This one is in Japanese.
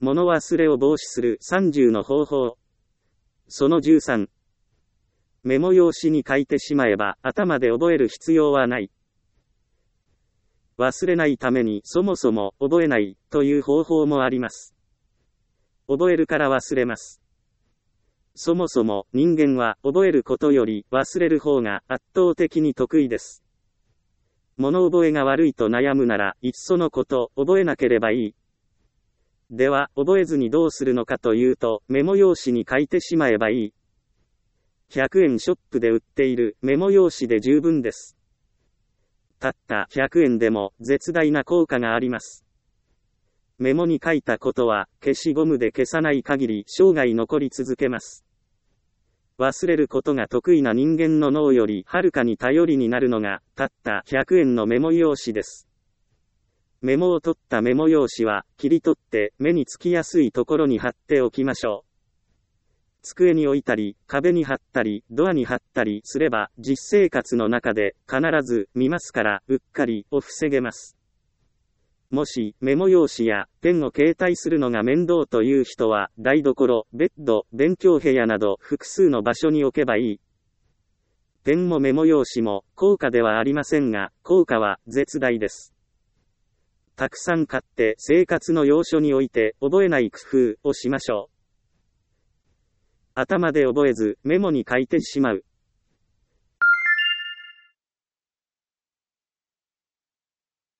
物忘れを防止する30の方法。その13。メモ用紙に書いてしまえば頭で覚える必要はない。忘れないためにそもそも覚えないという方法もあります。覚えるから忘れます。そもそも人間は覚えることより忘れる方が圧倒的に得意です。物覚えが悪いと悩むならいっそのこと覚えなければいい。では覚えずにどうするのかというとメモ用紙に書いてしまえばいい。100円ショップで売っているメモ用紙で十分です。たった100円でも絶大な効果があります。メモに書いたことは消しゴムで消さない限り生涯残り続けます。忘れることが得意な人間の脳よりはるかに頼りになるのがたった100円のメモ用紙です。メモを取ったメモ用紙は切り取って目につきやすいところに貼っておきましょう。机に置いたり、壁に貼ったり、ドアに貼ったりすれば実生活の中で必ず見ますからうっかりを防げます。もしメモ用紙やペンを携帯するのが面倒という人は台所、ベッド、勉強部屋など複数の場所に置けばいい。ペンもメモ用紙も高価ではありませんが効果は絶大です。たくさん買って生活の要所に置いて覚えない工夫をしましょう。頭で覚えずメモに書いてしまう。